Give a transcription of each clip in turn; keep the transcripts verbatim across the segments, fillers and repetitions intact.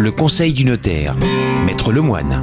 Le conseil du notaire, Maître Lemoine.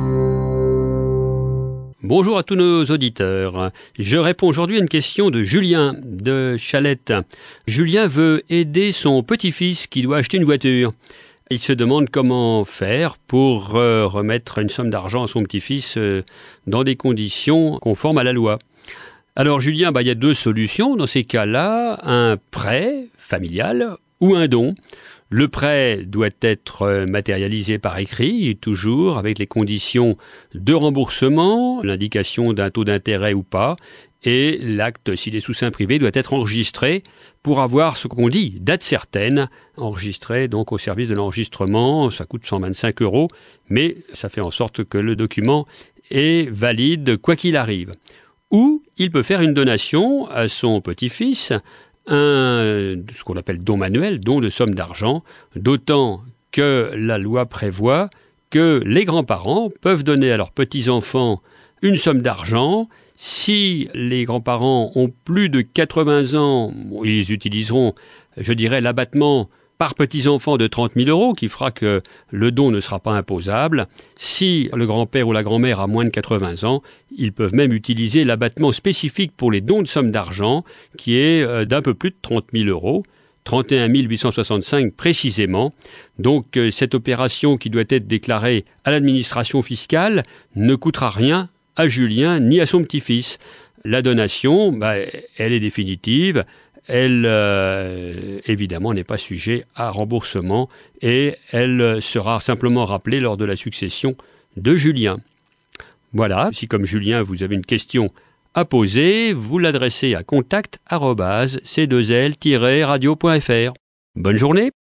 Bonjour à tous nos auditeurs. Je réponds aujourd'hui à une question de Julien de Chalette. Julien veut aider son petit-fils qui doit acheter une voiture. Il se demande comment faire pour euh, remettre une somme d'argent à son petit-fils euh, dans des conditions conformes à la loi. Alors Julien, bah, il y a deux solutions. Dans ces cas-là, un prêt familial ou un don. Le prêt doit être matérialisé par écrit, toujours avec les conditions de remboursement, l'indication d'un taux d'intérêt ou pas, et l'acte, s'il est sous seing privé, doit être enregistré pour avoir ce qu'on dit, date certaine, enregistré donc au service de l'enregistrement. Ça coûte cent vingt-cinq euros, mais ça fait en sorte que le document est valide quoi qu'il arrive. Ou il peut faire une donation à son petit-fils, un, ce qu'on appelle don manuel, don de somme d'argent, d'autant que la loi prévoit que les grands-parents peuvent donner à leurs petits-enfants une somme d'argent. Si les grands-parents ont plus de quatre-vingts ans, ils utiliseront, je dirais, l'abattement par petits-enfants de trente mille euros, qui fera que le don ne sera pas imposable. Si le grand-père ou la grand-mère a moins de quatre-vingts ans, ils peuvent même utiliser l'abattement spécifique pour les dons de somme d'argent, qui est d'un peu plus de trente mille euros, trente et un mille huit cent soixante-cinq précisément. Donc euh, cette opération qui doit être déclarée à l'administration fiscale ne coûtera rien à Julien ni à son petit-fils. La donation, bah, elle est définitive. Elle, euh, évidemment, n'est pas sujet à remboursement et elle sera simplement rappelée lors de la succession de Julien. Voilà, si comme Julien, vous avez une question à poser, vous l'adressez à contact arobase c deux l tiret radio point f r. Bonne journée.